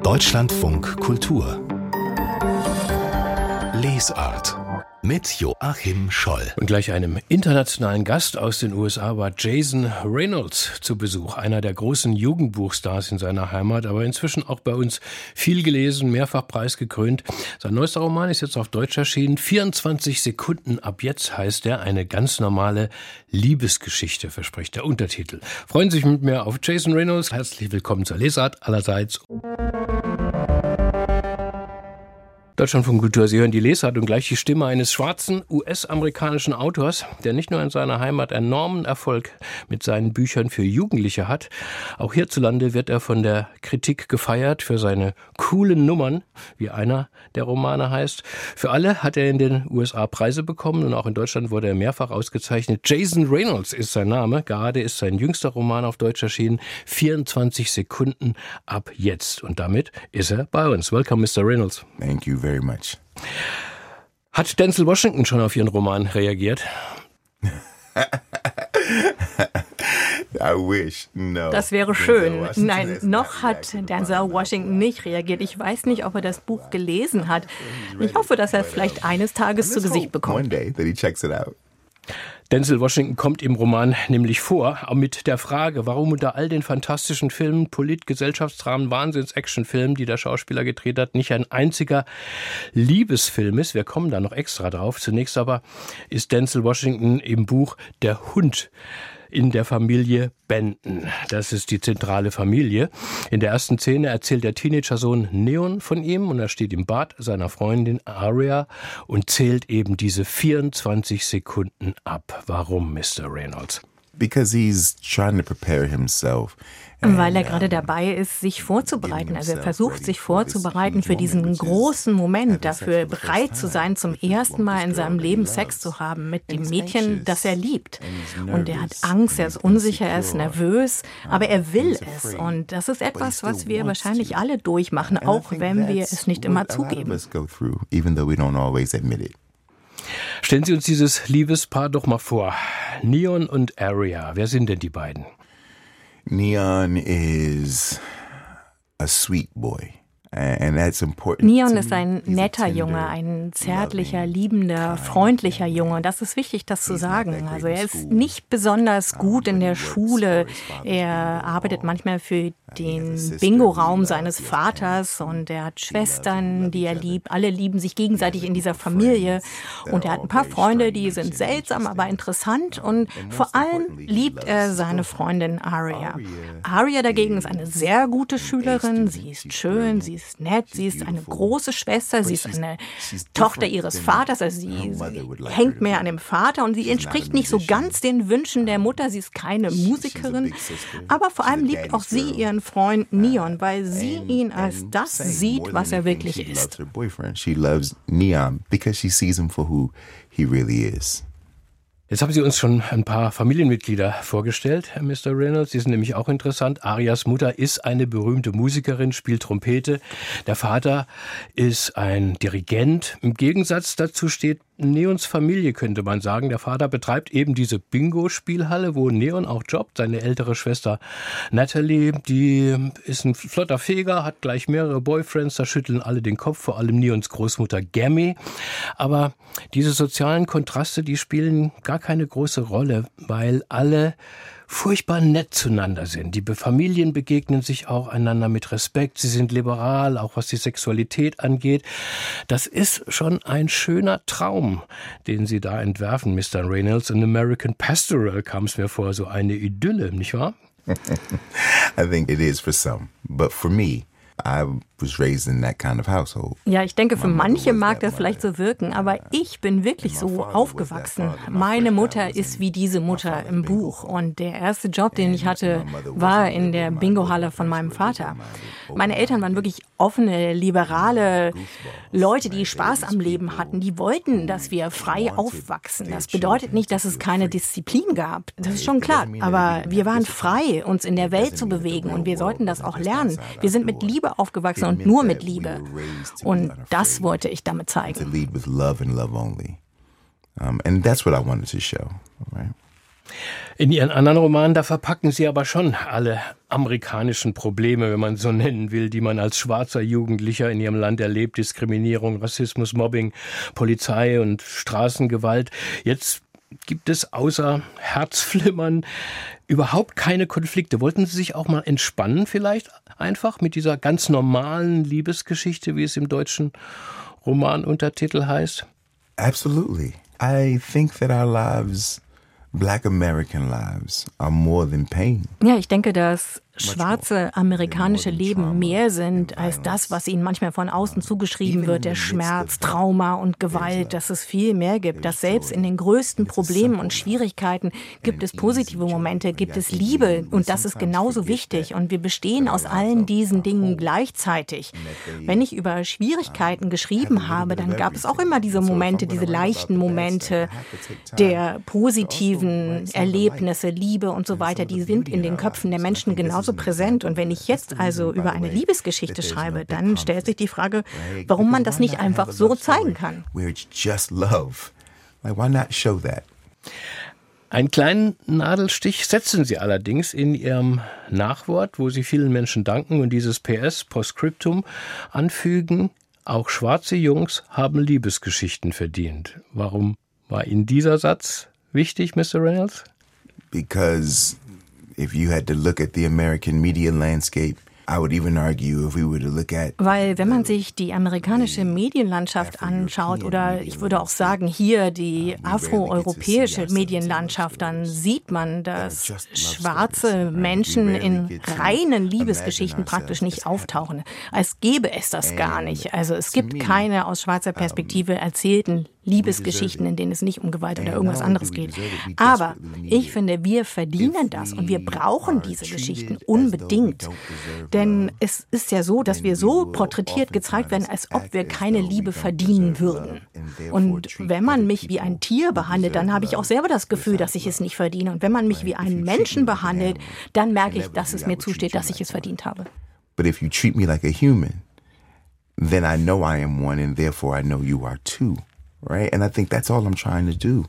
Deutschlandfunk Kultur Lesart mit Joachim Scholl. Und gleich einem internationalen Gast aus den USA war Jason Reynolds zu Besuch. Einer der großen Jugendbuchstars in seiner Heimat, aber inzwischen auch bei uns viel gelesen, mehrfach preisgekrönt. Sein neuester Roman ist jetzt auf Deutsch erschienen. 24 Sekunden ab jetzt heißt er. Eine ganz normale Liebesgeschichte, verspricht der Untertitel. Freuen Sie sich mit mir auf Jason Reynolds. Herzlich willkommen zur Lesart allerseits. Deutschlandfunk Kultur, Sie hören die Lesart und gleich die Stimme eines schwarzen US-amerikanischen Autors, der nicht nur in seiner Heimat enormen Erfolg mit seinen Büchern für Jugendliche hat. Auch hierzulande wird er von der Kritik gefeiert für seine coolen Nummern, wie einer der Romane heißt. Für alle hat er in den USA Preise bekommen und auch in Deutschland wurde er mehrfach ausgezeichnet. Jason Reynolds ist sein Name. Gerade ist sein jüngster Roman auf Deutsch erschienen. 24 Sekunden ab jetzt. Und damit ist er bei uns. Welcome, Mr. Reynolds. Thank you very much. Hat Denzel Washington schon auf Ihren Roman reagiert? I wish. No. Das wäre schön. Nein, noch hat Denzel Washington nicht reagiert. Ich weiß nicht, ob er das Buch gelesen hat. Ich hoffe, dass er es vielleicht eines Tages zu Gesicht bekommt. One day that he checks it out. Denzel Washington kommt im Roman nämlich vor, mit der Frage, warum unter all den fantastischen Filmen, Gesellschaftsdramen, Wahnsinns-Actionfilmen, die der Schauspieler gedreht hat, nicht ein einziger Liebesfilm ist. Wir kommen da noch extra drauf. Zunächst aber ist Denzel Washington im Buch Der Hund in der Familie Benton. Das ist die zentrale Familie. In der ersten Szene erzählt der Teenagersohn Neon von ihm und er steht im Bad seiner Freundin Aria und zählt eben diese 24 Sekunden ab. Warum, Mr. Reynolds? Because he's trying to prepare himself. Weil er gerade dabei ist, sich vorzubereiten. Also er versucht, sich vorzubereiten für diesen großen Moment, dafür bereit zu sein, zum ersten Mal in seinem Leben Sex zu haben mit dem Mädchen, das er liebt. Und er hat Angst, er ist unsicher, er ist nervös, aber er will es. Und das ist etwas, was wir wahrscheinlich alle durchmachen, auch wenn wir es nicht immer zugeben. Stellen Sie uns dieses Liebespaar doch mal vor. Neon und Aria, wer sind denn die beiden? Neon is a sweet boy. Neon ist ein netter Junge, ein zärtlicher, liebender, freundlicher Junge. Und das ist wichtig, das zu sagen. Also er ist nicht besonders gut in der Schule. Er arbeitet manchmal für den Bingo-Raum seines Vaters und er hat Schwestern, die er liebt. Alle lieben sich gegenseitig in dieser Familie. Und er hat ein paar Freunde, die sind seltsam, aber interessant. Und vor allem liebt er seine Freundin Aria. Aria dagegen ist eine sehr gute Schülerin. Sie ist schön, sie ist nett, sie ist eine große Schwester, sie ist eine Tochter ihres Vaters, also sie hängt mehr an dem Vater und sie entspricht nicht so ganz den Wünschen der Mutter, sie ist keine Musikerin, aber vor allem liebt auch sie ihren Freund Neon, weil sie ihn als das sieht, was er wirklich ist. She loves Neon because she sees him for who he really is. Jetzt haben Sie uns schon ein paar Familienmitglieder vorgestellt, Herr Mr. Reynolds. Die sind nämlich auch interessant. Arias Mutter ist eine berühmte Musikerin, spielt Trompete. Der Vater ist ein Dirigent. Im Gegensatz dazu steht Neons Familie, könnte man sagen. Der Vater betreibt eben diese Bingo-Spielhalle, wo Neon auch jobbt. Seine ältere Schwester Natalie, die ist ein flotter Feger, hat gleich mehrere Boyfriends. Da schütteln alle den Kopf, vor allem Neons Großmutter Gammy. Aber diese sozialen Kontraste, die spielen gar keine große Rolle, weil alle furchtbar nett zueinander sind. Die Familien begegnen sich auch einander mit Respekt. Sie sind liberal, auch was die Sexualität angeht. Das ist schon ein schöner Traum, den Sie da entwerfen, Mr. Reynolds. An American Pastoral kam es mir vor, so eine Idylle, nicht wahr? I think it is for some, but for me, I was raised in that kind of household. Ja, ich denke, für manche mag das vielleicht so wirken, aber ich bin wirklich so aufgewachsen. Meine Mutter ist wie diese Mutter im Buch und der erste Job, den ich hatte, war in der Bingo-Halle von meinem Vater. Meine Eltern waren wirklich offene, liberale Leute, die Spaß am Leben hatten. Die wollten, dass wir frei aufwachsen. Das bedeutet nicht, dass es keine Disziplin gab. Das ist schon klar. Aber wir waren frei, uns in der Welt zu bewegen und wir sollten das auch lernen. Wir sind mit Liebe aufgewachsen und nur mit Liebe. Und das wollte ich damit zeigen. And that's what I wanted to show, right? In Ihren anderen Romanen, da verpacken Sie aber schon alle amerikanischen Probleme, wenn man so nennen will, die man als schwarzer Jugendlicher in Ihrem Land erlebt. Diskriminierung, Rassismus, Mobbing, Polizei und Straßengewalt. Jetzt gibt es außer Herzflimmern überhaupt keine Konflikte. Wollten Sie sich auch mal entspannen vielleicht einfach mit dieser ganz normalen Liebesgeschichte, wie es im deutschen Romanuntertitel heißt? Absolutely. I think that our lives, Black American lives, are more than pain. Ja, ich denke, dass schwarze amerikanische Leben mehr sind als das, was ihnen manchmal von außen zugeschrieben wird, der Schmerz, Trauma und Gewalt, dass es viel mehr gibt, dass selbst in den größten Problemen und Schwierigkeiten gibt es positive Momente, gibt es Liebe und das ist genauso wichtig und wir bestehen aus allen diesen Dingen gleichzeitig. Wenn ich über Schwierigkeiten geschrieben habe, dann gab es auch immer diese Momente, diese leichten Momente der positiven Erlebnisse, Liebe und so weiter, die sind in den Köpfen der Menschen genauso präsent. Und wenn ich jetzt also über eine Liebesgeschichte schreibe, dann stellt sich die Frage, warum man das nicht einfach so zeigen kann. Einen kleinen Nadelstich setzen Sie allerdings in Ihrem Nachwort, wo Sie vielen Menschen danken und dieses PS, Postscriptum, anfügen. Auch schwarze Jungs haben Liebesgeschichten verdient. Warum war Ihnen dieser Satz wichtig, Mr. Reynolds? Because if you had to look at the American media landscape, I would even argue if we were to look at. Weil wenn man sich die amerikanische Medienlandschaft anschaut oder ich würde auch sagen hier die afroeuropäische Medienlandschaft, dann sieht man, dass schwarze Menschen in reinen Liebesgeschichten praktisch nicht auftauchen. Als gäbe es das gar nicht. Also es gibt keine aus schwarzer Perspektive erzählten Liebesgeschichten, in denen es nicht um Gewalt oder irgendwas anderes geht. Aber ich finde, wir verdienen das und wir brauchen diese Geschichten unbedingt. Denn es ist ja so, dass wir so porträtiert gezeigt werden, als ob wir keine Liebe verdienen würden. Und wenn man mich wie ein Tier behandelt, dann habe ich auch selber das Gefühl, dass ich es nicht verdiene. Und wenn man mich wie einen Menschen behandelt, dann merke ich, dass es mir zusteht, dass ich es verdient habe. But if you treat me like a human, then I know I am one and therefore I know you are too. Right? And I think that's all I'm trying to do.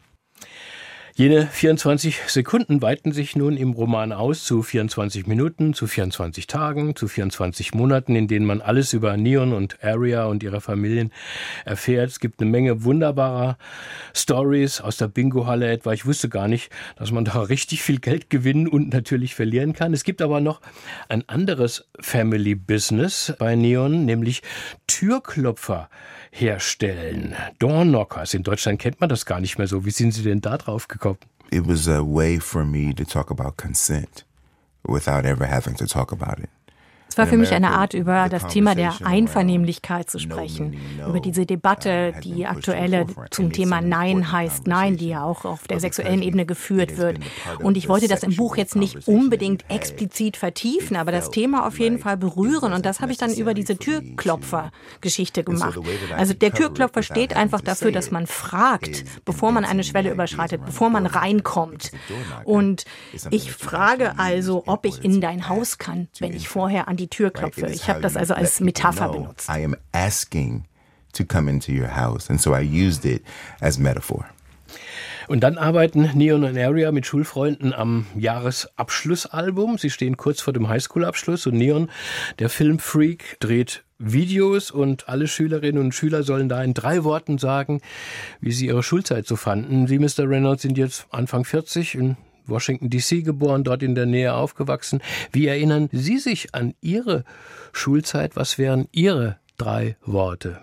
Jene 24 Sekunden weiten sich nun im Roman aus zu 24 Minuten, zu 24 Tagen, zu 24 Monaten, in denen man alles über Neon und Aria und ihre Familien erfährt. Es gibt eine Menge wunderbarer Stories aus der Bingo-Halle etwa. Ich wusste gar nicht, dass man da richtig viel Geld gewinnen und natürlich verlieren kann. Es gibt aber noch ein anderes Family-Business bei Neon, nämlich Türklopfer herstellen. Doorknockers. In Deutschland kennt man das gar nicht mehr so. Wie sind Sie denn da drauf gekommen? It was a way for me to talk about consent without ever having to talk about it. Es war für mich eine Art, über das Thema der Einvernehmlichkeit zu sprechen, über diese Debatte, die aktuelle zum Thema Nein heißt Nein, die ja auch auf der sexuellen Ebene geführt wird. Und ich wollte das im Buch jetzt nicht unbedingt explizit vertiefen, aber das Thema auf jeden Fall berühren. Und das habe ich dann über diese Türklopfer-Geschichte gemacht. Also der Türklopfer steht einfach dafür, dass man fragt, bevor man eine Schwelle überschreitet, bevor man reinkommt. Und ich frage also, ob ich in dein Haus kann, wenn ich vorher an die Tür klopfe. Ich habe das also als Metapher benutzt. I am asking to come into your house, and so I used it as metaphor. Und dann arbeiten Neon und Aria mit Schulfreunden am Jahresabschlussalbum. Sie stehen kurz vor dem Highschool-Abschluss und Neon, der Filmfreak, dreht Videos und alle Schülerinnen und Schüler sollen da in 3 Worten sagen, wie sie ihre Schulzeit so fanden. Sie, Mr. Reynolds, sind jetzt Anfang 40 in Washington D.C. geboren, dort in der Nähe aufgewachsen. Wie erinnern Sie sich an Ihre Schulzeit? Was wären Ihre 3 Worte?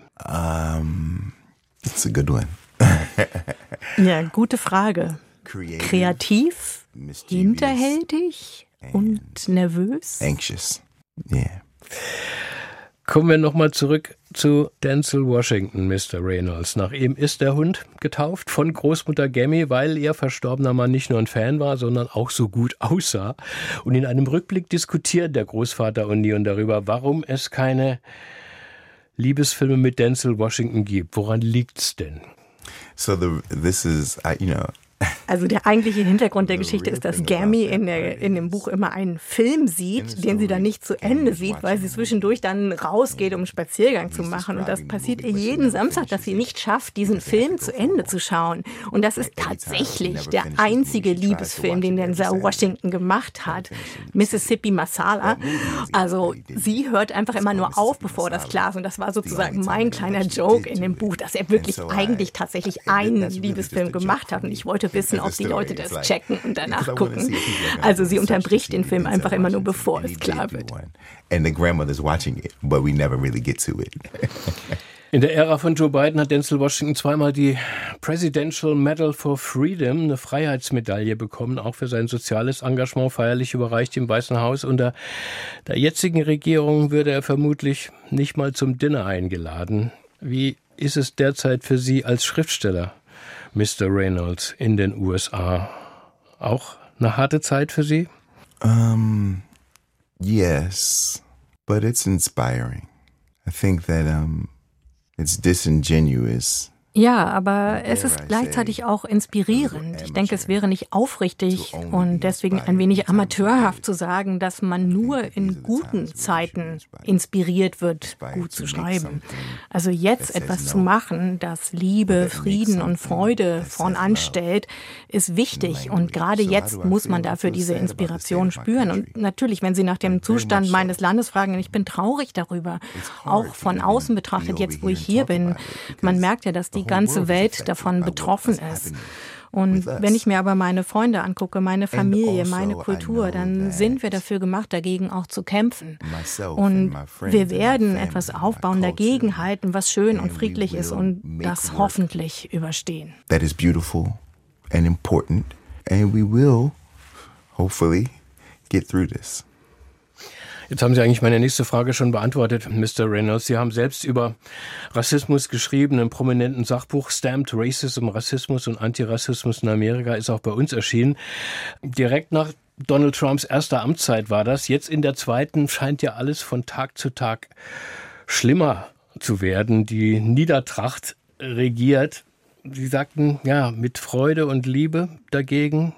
It's a good one. Ja, gute Frage. Kreativ, hinterhältig und nervös? Anxious. Yeah. Kommen wir nochmal zurück zu Denzel Washington, Mr. Reynolds. Nach ihm ist der Hund getauft von Großmutter Gammy, weil ihr verstorbener Mann nicht nur ein Fan war, sondern auch so gut aussah. Und in einem Rückblick diskutieren der Großvater und Neon darüber, warum es keine Liebesfilme mit Denzel Washington gibt. Woran liegt's denn? So this is, Also der eigentliche Hintergrund der Geschichte ist, dass Gammy in dem Buch immer einen Film sieht, den sie dann nicht zu Ende sieht, weil sie zwischendurch dann rausgeht, um einen Spaziergang zu machen. Und das passiert ihr jeden Samstag, dass sie nicht schafft, diesen Film zu Ende zu schauen. Und das ist tatsächlich der einzige Liebesfilm, den Denzel Washington gemacht hat. Mississippi Masala. Also sie hört einfach immer nur auf, bevor das klar ist. Und das war sozusagen mein kleiner Joke in dem Buch, dass er wirklich eigentlich tatsächlich einen Liebesfilm gemacht hat. Und ich wollte wissen, ob die Leute das checken und danach gucken. Also sie unterbricht den Film einfach immer nur, bevor es klar wird. In der Ära von Joe Biden hat Denzel Washington zweimal die Presidential Medal for Freedom, eine Freiheitsmedaille, bekommen, auch für sein soziales Engagement, feierlich überreicht im Weißen Haus. Unter der jetzigen Regierung würde er vermutlich nicht mal zum Dinner eingeladen. Wie ist es derzeit für Sie als Schriftsteller, Mr. Reynolds, in den USA? Auch eine harte Zeit für Sie? Yes, but it's inspiring. I think that it's disingenuous. Ja, aber es ist gleichzeitig auch inspirierend. Ich denke, es wäre nicht aufrichtig und deswegen ein wenig amateurhaft zu sagen, dass man nur in guten Zeiten inspiriert wird, gut zu schreiben. Also jetzt etwas zu machen, das Liebe, Frieden und Freude voran stellt, ist wichtig. Und gerade jetzt muss man dafür diese Inspiration spüren. Und natürlich, wenn Sie nach dem Zustand meines Landes fragen, ich bin traurig darüber, auch von außen betrachtet, jetzt wo ich hier bin, man merkt ja, dass die ganze Welt davon betroffen ist. Und wenn ich mir aber meine Freunde angucke, meine Familie, meine Kultur, dann sind wir dafür gemacht, dagegen auch zu kämpfen. Und wir werden etwas aufbauen, dagegen halten, was schön und friedlich ist und das hoffentlich überstehen. That is beautiful and important and we will hopefully get through this. Jetzt haben Sie eigentlich meine nächste Frage schon beantwortet, Mr. Reynolds. Sie haben selbst über Rassismus geschrieben, im prominenten Sachbuch Stamped Racism, Rassismus und Antirassismus in Amerika, ist auch bei uns erschienen. Direkt nach Donald Trumps erster Amtszeit war das. Jetzt in der zweiten scheint ja alles von Tag zu Tag schlimmer zu werden. Die Niedertracht regiert. Sie sagten, ja, mit Freude und Liebe dagegen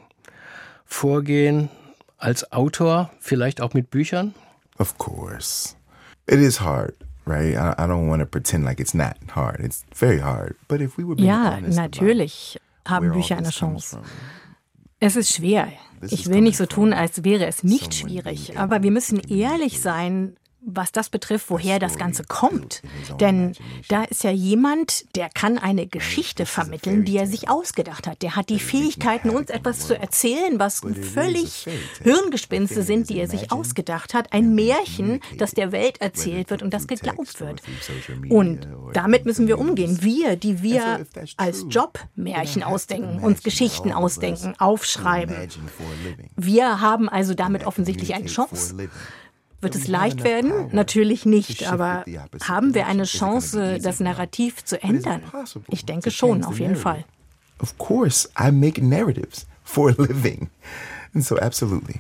vorgehen, als Autor, vielleicht auch mit Büchern? Of course. It is hard, right? I don't want to pretend like it's not hard. It's very hard. But if we were being honest natürlich haben Bücher eine Chance. Es ist schwer. Ich will nicht so tun, als wäre es nicht schwierig. Aber wir müssen ehrlich sein, was das betrifft, woher das Ganze kommt. Denn da ist ja jemand, der kann eine Geschichte vermitteln, die er sich ausgedacht hat. Der hat die Fähigkeiten, uns etwas zu erzählen, was völlig Hirngespinste sind, die er sich ausgedacht hat. Ein Märchen, das der Welt erzählt wird und das geglaubt wird. Und damit müssen wir umgehen. Wir, die wir als Job Märchen ausdenken, uns Geschichten ausdenken, aufschreiben. Wir haben also damit offensichtlich eine Chance. Wird es leicht werden? Natürlich nicht, aber haben wir eine Chance, das Narrativ zu ändern? Ich denke schon, auf jeden Fall. Of course, I make narratives for a living. And so absolutely.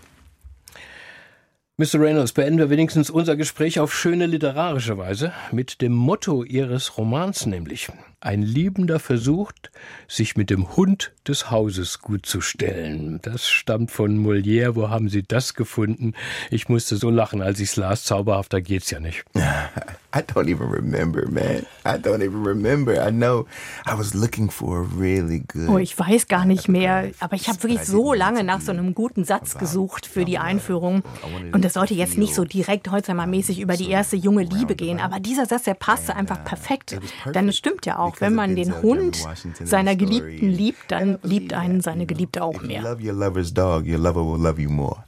Mr. Reynolds, beenden wir wenigstens unser Gespräch auf schöne literarische Weise mit dem Motto Ihres Romans, nämlich: Ein Liebender versucht, sich mit dem Hund des Hauses gut zu stellen. Das stammt von Molière. Wo haben Sie das gefunden? Ich musste so lachen, als ich es las. Zauberhafter geht's ja nicht. I don't even remember, man. I don't even remember. I know I was looking for a really good... Oh, ich weiß gar nicht mehr. Aber ich habe wirklich so lange nach so einem guten Satz gesucht für die Einführung. Und das sollte jetzt nicht so direkt Holzheimer-mäßig über die erste junge Liebe gehen. Aber dieser Satz, der passte einfach perfekt. Denn es stimmt ja auch, wenn man den Hund seiner Geliebten liebt, dann liebt einen seine Geliebte auch mehr. Love your lover's dog, your lover will love you more.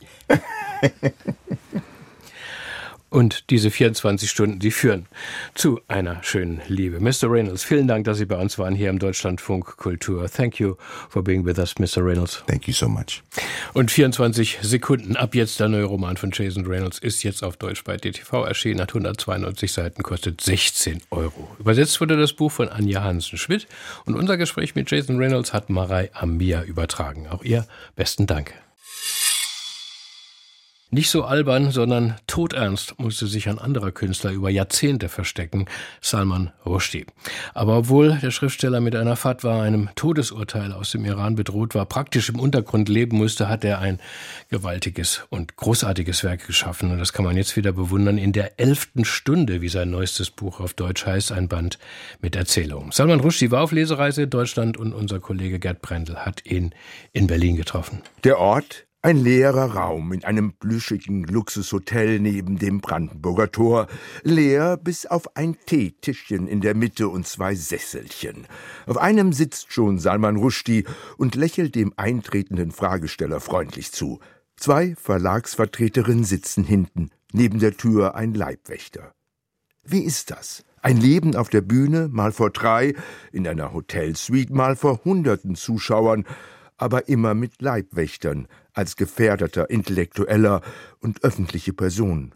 Und diese 24 Stunden, die führen zu einer schönen Liebe. Mr. Reynolds, vielen Dank, dass Sie bei uns waren hier im Deutschlandfunk Kultur. Thank you for being with us, Mr. Reynolds. Thank you so much. Und 24 Sekunden, ab jetzt der neue Roman von Jason Reynolds, ist jetzt auf Deutsch bei DTV erschienen, hat 192 Seiten, kostet 16 €. Übersetzt wurde das Buch von Anja Hansen-Schmidt und unser Gespräch mit Jason Reynolds hat Marei Amir übertragen. Auch ihr besten Dank. Nicht so albern, sondern todernst musste sich ein anderer Künstler über Jahrzehnte verstecken, Salman Rushdie. Aber obwohl der Schriftsteller mit einer Fatwa, einem Todesurteil aus dem Iran bedroht war, praktisch im Untergrund leben musste, hat er ein gewaltiges und großartiges Werk geschaffen. Und das kann man jetzt wieder bewundern in der 11. Stunde, wie sein neuestes Buch auf Deutsch heißt, ein Band mit Erzählungen. Salman Rushdie war auf Lesereise in Deutschland und unser Kollege Gerd Brendel hat ihn in Berlin getroffen. Der Ort? Ein leerer Raum in einem plüschigen Luxushotel neben dem Brandenburger Tor, leer bis auf ein Teetischchen in der Mitte und 2 Sesselchen. Auf einem sitzt schon Salman Rushdie und lächelt dem eintretenden Fragesteller freundlich zu. 2 Verlagsvertreterinnen sitzen hinten, neben der Tür ein Leibwächter. Wie ist das? Ein Leben auf der Bühne, mal vor 3, in einer Hotelsuite, mal vor Hunderten Zuschauern, aber immer mit Leibwächtern, als gefährdeter Intellektueller und öffentliche Person.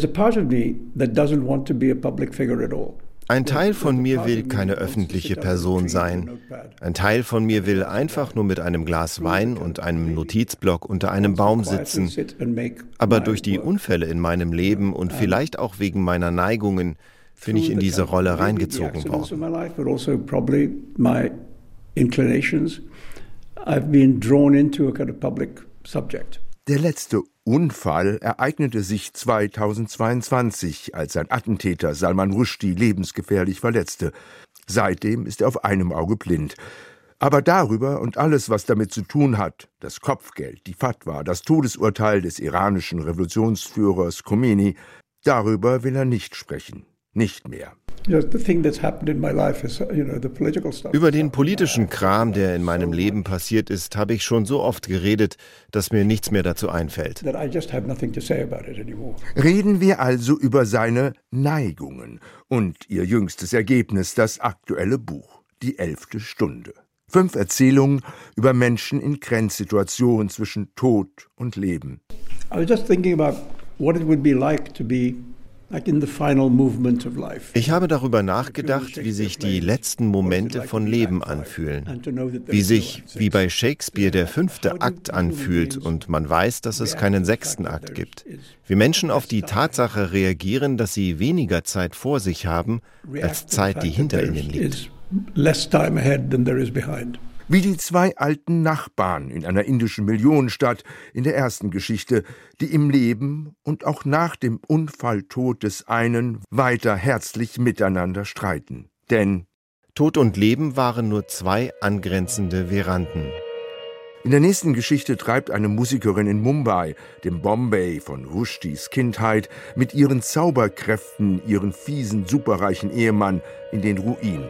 Ein Teil von mir will keine öffentliche Person sein. Ein Teil von mir will einfach nur mit einem Glas Wein und einem Notizblock unter einem Baum sitzen. Aber durch die Unfälle in meinem Leben und vielleicht auch wegen meiner Neigungen bin ich in diese Rolle reingezogen worden. I've been drawn into a kind of public subject. Der letzte Unfall ereignete sich 2022, als ein Attentäter Salman Rushdie lebensgefährlich verletzte. Seitdem ist er auf einem Auge blind. Aber darüber und alles, was damit zu tun hat, das Kopfgeld, die Fatwa, das Todesurteil des iranischen Revolutionsführers Khomeini, darüber will er nicht sprechen. Nicht mehr. Über den politischen Kram, der in meinem Leben passiert ist, habe ich schon so oft geredet, dass mir nichts mehr dazu einfällt. Reden wir also über seine Neigungen und ihr jüngstes Ergebnis, das aktuelle Buch, die 11. Stunde. 5 Erzählungen über Menschen in Grenzsituationen zwischen Tod und Leben. I was just thinking about what it would be like to be Ich habe darüber nachgedacht, wie sich die letzten Momente von Leben anfühlen. Wie sich, wie bei Shakespeare, der 5. Akt anfühlt und man weiß, dass es keinen 6. Akt gibt. Wie Menschen auf die Tatsache reagieren, dass sie weniger Zeit vor sich haben, als Zeit, die hinter ihnen liegt. Wie die 2 alten Nachbarn in einer indischen Millionenstadt in der ersten Geschichte, die im Leben und auch nach dem Unfalltod des einen weiter herzlich miteinander streiten. Denn Tod und Leben waren nur 2 angrenzende Veranden. In der nächsten Geschichte treibt eine Musikerin in Mumbai, dem Bombay von Rushdies Kindheit, mit ihren Zauberkräften ihren fiesen, superreichen Ehemann in den Ruin.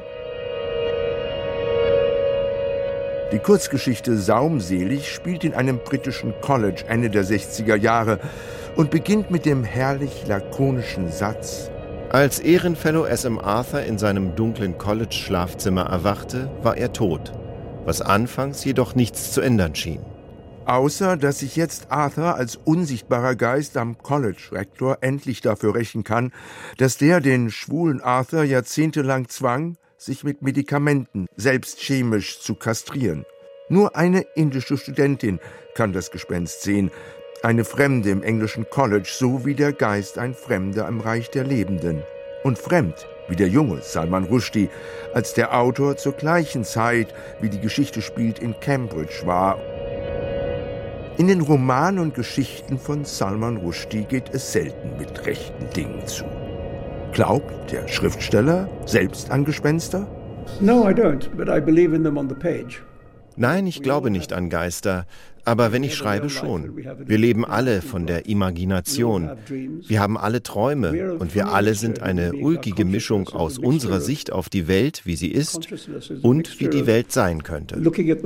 Die Kurzgeschichte Saumselig spielt in einem britischen College Ende der 60er Jahre und beginnt mit dem herrlich lakonischen Satz: Als Ehrenfellow S.M. Arthur in seinem dunklen College-Schlafzimmer erwachte, war er tot, was anfangs jedoch nichts zu ändern schien. Außer, dass sich jetzt Arthur als unsichtbarer Geist am College-Rektor endlich dafür rächen kann, dass der den schwulen Arthur jahrzehntelang zwang, sich mit Medikamenten selbst chemisch zu kastrieren. Nur eine indische Studentin kann das Gespenst sehen, eine Fremde im englischen College, so wie der Geist ein Fremder im Reich der Lebenden. Und fremd, wie der junge Salman Rushdie, als der Autor zur gleichen Zeit, wie die Geschichte spielt, in Cambridge war. In den Romanen und Geschichten von Salman Rushdie geht es selten mit rechten Dingen zu. Glaubt der Schriftsteller selbst an Gespenster? No, I don't, but I believe in them on the page. Nein, ich glaube nicht an Geister, aber wenn ich schreibe, schon. Wir leben alle von der Imagination. Wir haben alle Träume und wir alle sind eine ulkige Mischung aus unserer Sicht auf die Welt, wie sie ist und wie die Welt sein könnte.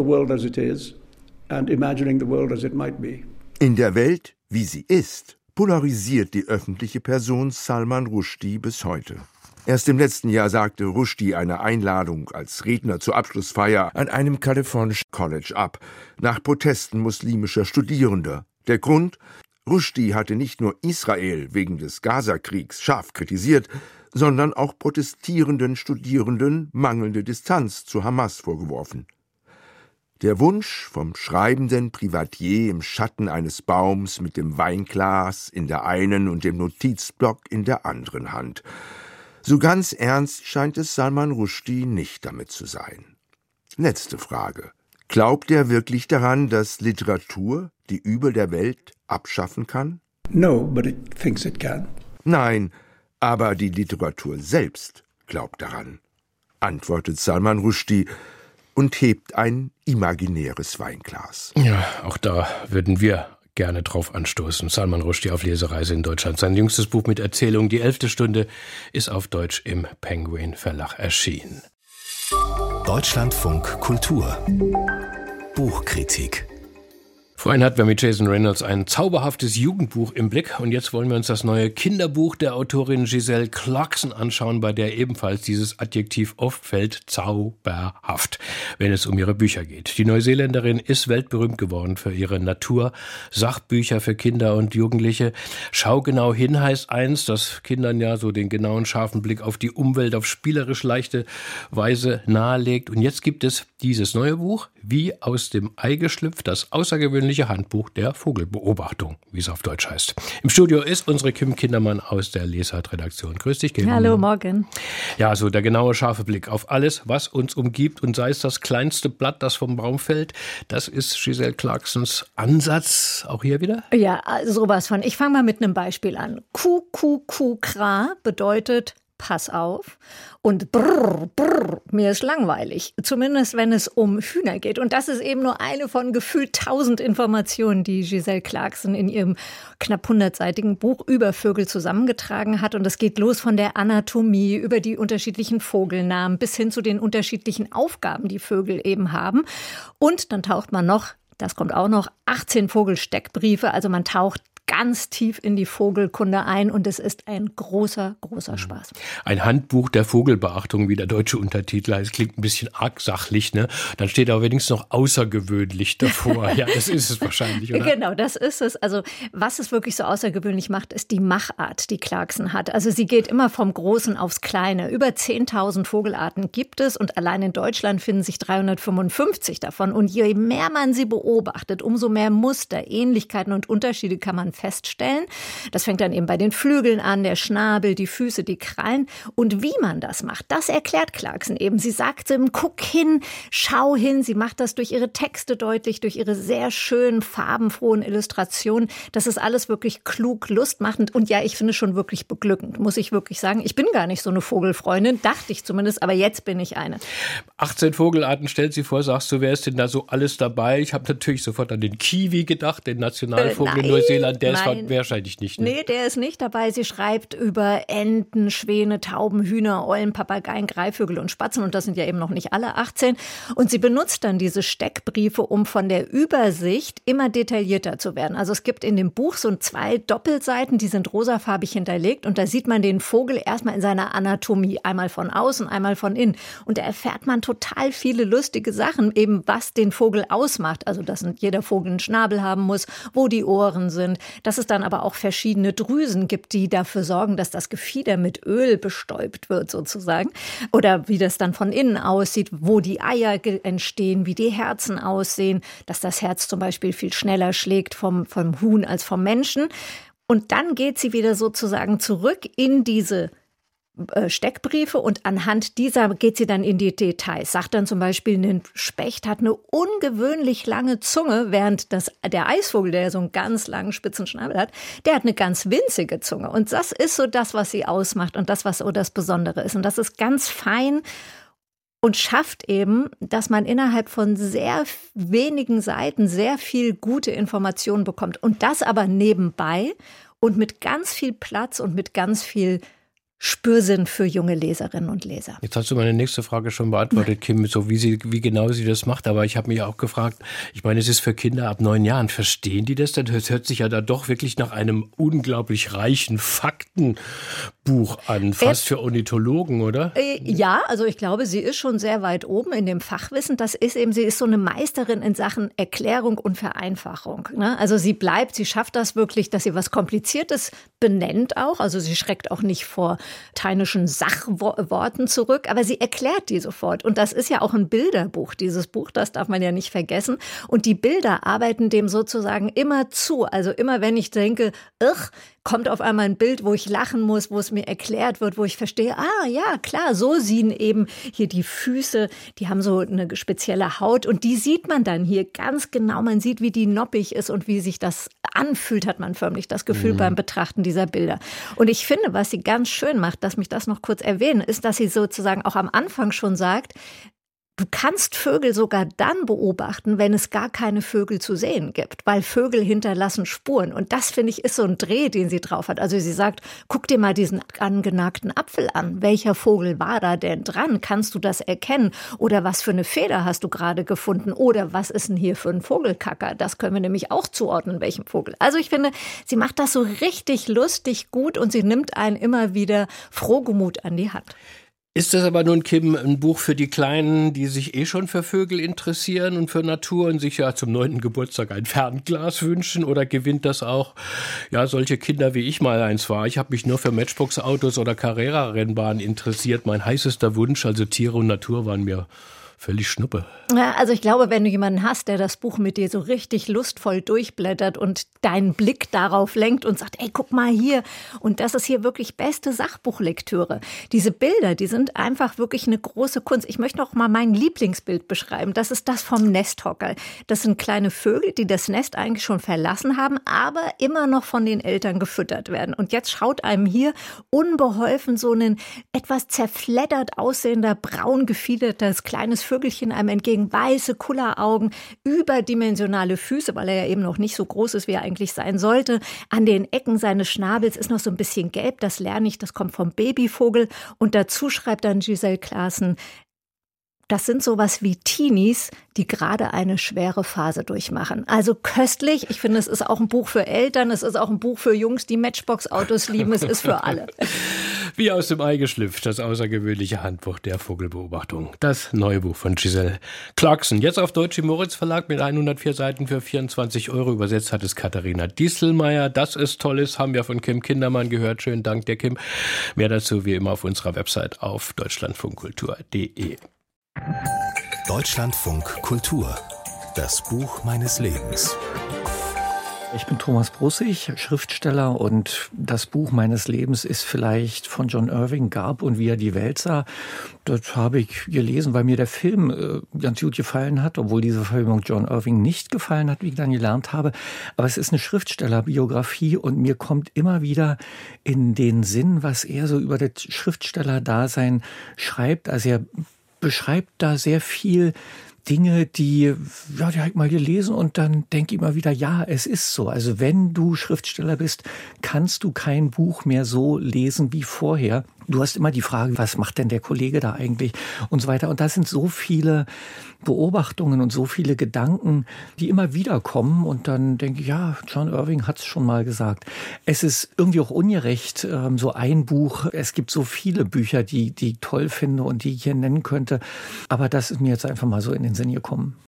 In der Welt, wie sie ist, polarisiert die öffentliche Person Salman Rushdie bis heute. Erst im letzten Jahr sagte Rushdie eine Einladung als Redner zur Abschlussfeier an einem kalifornischen College ab, nach Protesten muslimischer Studierender. Der Grund? Rushdie hatte nicht nur Israel wegen des Gazakriegs scharf kritisiert, sondern auch protestierenden Studierenden mangelnde Distanz zu Hamas vorgeworfen. Der Wunsch vom schreibenden Privatier im Schatten eines Baums mit dem Weinglas in der einen und dem Notizblock in der anderen Hand. So ganz ernst scheint es Salman Rushdie nicht damit zu sein. Letzte Frage. Glaubt er wirklich daran, dass Literatur die Übel der Welt abschaffen kann? No, but it thinks it can. Nein, aber die Literatur selbst glaubt daran, antwortet Salman Rushdie und hebt ein imaginäres Weinglas. Ja, auch da würden wir gerne drauf anstoßen. Salman Rushdie auf Lesereise in Deutschland. Sein jüngstes Buch mit Erzählung, Die 11. Stunde, ist auf Deutsch im Penguin Verlag erschienen. Deutschlandfunk Kultur Buchkritik. Vorhin hatten wir mit Jason Reynolds ein zauberhaftes Jugendbuch im Blick und jetzt wollen wir uns das neue Kinderbuch der Autorin Giselle Clarkson anschauen, bei der ebenfalls dieses Adjektiv oft fällt, zauberhaft, wenn es um ihre Bücher geht. Die Neuseeländerin ist weltberühmt geworden für ihre Natur-Sachbücher für Kinder und Jugendliche. Schau genau hin heißt eins, das Kindern ja so den genauen, scharfen Blick auf die Umwelt auf spielerisch leichte Weise nahelegt. Und jetzt gibt es dieses neue Buch, Wie aus dem Ei geschlüpft, das außergewöhnliche Handbuch der Vogelbeobachtung, wie es auf Deutsch heißt. Im Studio ist unsere Kim Kindermann aus der Lesart-Redaktion. Grüß dich, Kim. Hallo, morgen. Ja, so der genaue, scharfe Blick auf alles, was uns umgibt und sei es das kleinste Blatt, das vom Baum fällt. Das ist Giselle Clarksons Ansatz. Auch hier wieder? Ja, sowas von. Ich fange mal mit einem Beispiel an. Kra bedeutet pass auf und brrr, mir ist langweilig. Zumindest, wenn es um Hühner geht. Und das ist eben nur eine von gefühlt 1000 Informationen, die Giselle Clarkson in ihrem knapp 100-seitigen Buch über Vögel zusammengetragen hat. Und es geht los von der Anatomie über die unterschiedlichen Vogelnamen bis hin zu den unterschiedlichen Aufgaben, die Vögel eben haben. Und dann taucht man noch, das kommt auch noch, 18 Vogelsteckbriefe. Also man taucht ganz tief in die Vogelkunde ein und es ist ein großer, großer Spaß. Ein Handbuch der Vogelbeachtung, wie der deutsche Untertitel heißt. Klingt ein bisschen arg sachlich, ne? Dann steht aber wenigstens noch außergewöhnlich davor. Ja, das ist es wahrscheinlich, oder? Genau, das ist es. Also was es wirklich so außergewöhnlich macht, ist die Machart, die Clarkson hat. Also sie geht immer vom Großen aufs Kleine. Über 10.000 Vogelarten gibt es und allein in Deutschland finden sich 355 davon. Und je mehr man sie beobachtet, umso mehr Muster, Ähnlichkeiten und Unterschiede kann man feststellen. Das fängt dann eben bei den Flügeln an, der Schnabel, die Füße, die Krallen. Und wie man das macht, das erklärt Clarkson eben. Sie sagt ihm, guck hin, schau hin. Sie macht das durch ihre Texte deutlich, durch ihre sehr schönen, farbenfrohen Illustrationen. Das ist alles wirklich klug, lustmachend und ja, ich finde schon wirklich beglückend, muss ich wirklich sagen. Ich bin gar nicht so eine Vogelfreundin, dachte ich zumindest, aber jetzt bin ich eine. 18 Vogelarten stellt sie vor, sagst du, wer ist denn da so alles dabei? Ich habe natürlich sofort an den Kiwi gedacht, den Nationalvogel in Neuseeland. Der ist wahrscheinlich nicht. Ne? Nee, der ist nicht dabei. Sie schreibt über Enten, Schwäne, Tauben, Hühner, Eulen, Papageien, Greifvögel und Spatzen. Und das sind ja eben noch nicht alle 18. Und sie benutzt dann diese Steckbriefe, um von der Übersicht immer detaillierter zu werden. Also es gibt in dem Buch so 2 Doppelseiten, die sind rosafarbig hinterlegt. Und da sieht man den Vogel erstmal in seiner Anatomie. Einmal von außen, einmal von innen. Und da erfährt man total viele lustige Sachen, eben was den Vogel ausmacht. Also dass jeder Vogel einen Schnabel haben muss, wo die Ohren sind. Dass es dann aber auch verschiedene Drüsen gibt, die dafür sorgen, dass das Gefieder mit Öl bestäubt wird sozusagen. Oder wie das dann von innen aussieht, wo die Eier entstehen, wie die Herzen aussehen, dass das Herz zum Beispiel viel schneller schlägt vom Huhn als vom Menschen. Und dann geht sie wieder sozusagen zurück in diese Steckbriefe und anhand dieser geht sie dann in die Details. Sagt dann zum Beispiel, ein Specht hat eine ungewöhnlich lange Zunge, während der Eisvogel, der so einen ganz langen spitzen Schnabel hat, der hat eine ganz winzige Zunge. Und das ist so das, was sie ausmacht und das, was so das Besondere ist. Und das ist ganz fein und schafft eben, dass man innerhalb von sehr wenigen Seiten sehr viel gute Informationen bekommt. Und das aber nebenbei und mit ganz viel Platz und mit ganz viel Spürsinn für junge Leserinnen und Leser. Jetzt hast du meine nächste Frage schon beantwortet, Kim, so wie genau sie das macht. Aber ich habe mich auch gefragt, ich meine, es ist für Kinder ab 9 Jahren. Verstehen die das denn? Das hört sich ja da doch wirklich nach einem unglaublich reichen Faktenbau Buch an, fast für Ornithologen, oder? Ja, also ich glaube, sie ist schon sehr weit oben in dem Fachwissen. Das ist eben, sie ist so eine Meisterin in Sachen Erklärung und Vereinfachung. Ne? Also sie schafft das wirklich, dass sie was Kompliziertes benennt auch. Also sie schreckt auch nicht vor lateinischen Sachworten zurück, aber sie erklärt die sofort. Und das ist ja auch ein Bilderbuch, dieses Buch, das darf man ja nicht vergessen. Und die Bilder arbeiten dem sozusagen immer zu. Also immer wenn ich denke, kommt auf einmal ein Bild, wo ich lachen muss, wo es mir erklärt wird, wo ich verstehe, ja, klar, so sehen eben hier die Füße, die haben so eine spezielle Haut und die sieht man dann hier ganz genau. Man sieht, wie die noppig ist und wie sich das anfühlt, hat man förmlich das Gefühl beim Betrachten dieser Bilder. Und ich finde, was sie ganz schön macht, dass mich das noch kurz erwähne, ist, dass sie sozusagen auch am Anfang schon sagt, du kannst Vögel sogar dann beobachten, wenn es gar keine Vögel zu sehen gibt, weil Vögel hinterlassen Spuren. Und das, finde ich, ist so ein Dreh, den sie drauf hat. Also sie sagt, guck dir mal diesen angenagten Apfel an. Welcher Vogel war da denn dran? Kannst du das erkennen? Oder was für eine Feder hast du gerade gefunden? Oder was ist denn hier für ein Vogelkacker? Das können wir nämlich auch zuordnen, welchem Vogel. Also ich finde, sie macht das so richtig lustig gut und sie nimmt einen immer wieder frohgemut an die Hand. Ist das aber nun, Kim, ein Buch für die Kleinen, die sich schon für Vögel interessieren und für Natur und sich ja zum 9. Geburtstag ein Fernglas wünschen? Oder gewinnt das auch solche Kinder, wie ich mal eins war? Ich habe mich nur für Matchbox-Autos oder Carrera-Rennbahnen interessiert. Mein heißester Wunsch, also Tiere und Natur, waren mir völlig Schnuppe. Ja, also ich glaube, wenn du jemanden hast, der das Buch mit dir so richtig lustvoll durchblättert und deinen Blick darauf lenkt und sagt, ey, guck mal hier. Und das ist hier wirklich beste Sachbuchlektüre. Diese Bilder, die sind einfach wirklich eine große Kunst. Ich möchte noch mal mein Lieblingsbild beschreiben. Das ist das vom Nesthocker. Das sind kleine Vögel, die das Nest eigentlich schon verlassen haben, aber immer noch von den Eltern gefüttert werden. Und jetzt schaut einem hier unbeholfen so ein etwas zerfleddert aussehender, braun gefiedertes kleines Vögelchen einem entgegen, weiße Kulleraugen, überdimensionale Füße, weil er ja eben noch nicht so groß ist, wie er eigentlich sein sollte. An den Ecken seines Schnabels ist noch so ein bisschen gelb, das lerne ich, das kommt vom Babyvogel. Und dazu schreibt dann Giselle Claassen, das sind sowas wie Teenies, die gerade eine schwere Phase durchmachen. Also köstlich. Ich finde, es ist auch ein Buch für Eltern. Es ist auch ein Buch für Jungs, die Matchbox-Autos lieben. Es ist für alle. Wie aus dem Ei geschlüpft, das außergewöhnliche Handbuch der Vogelbeobachtung. Das neue Buch von Giselle Claassen. Jetzt auf Deutsch im Moritz Verlag mit 104 Seiten für 24 €. Übersetzt hat es Katharina Dieselmeier. Das ist Tolles, haben wir von Kim Kindermann gehört. Schönen Dank dir, Kim. Mehr dazu wie immer auf unserer Website auf deutschlandfunkkultur.de. Deutschlandfunk Kultur. Das Buch meines Lebens. Ich bin Thomas Brussig, Schriftsteller, und das Buch meines Lebens ist vielleicht von John Irving, Garb und wie er die Welt sah. Das habe ich gelesen, weil mir der Film ganz gut gefallen hat, obwohl diese Verfilmung John Irving nicht gefallen hat, wie ich dann gelernt habe. Aber es ist eine Schriftstellerbiografie und mir kommt immer wieder in den Sinn, was er so über das Schriftstellerdasein schreibt. Also er beschreibt da sehr viel Dinge, die habe ich mal gelesen und dann denke ich immer wieder, ja, es ist so. Also wenn du Schriftsteller bist, kannst du kein Buch mehr so lesen wie vorher. Du hast immer die Frage, was macht denn der Kollege da eigentlich und so weiter. Und da sind so viele Beobachtungen und so viele Gedanken, die immer wieder kommen. Und dann denke ich, ja, John Irving hat es schon mal gesagt. Es ist irgendwie auch ungerecht, so ein Buch. Es gibt so viele Bücher, die ich toll finde und die ich hier nennen könnte. Aber das ist mir jetzt einfach mal so in den Sinn gekommen.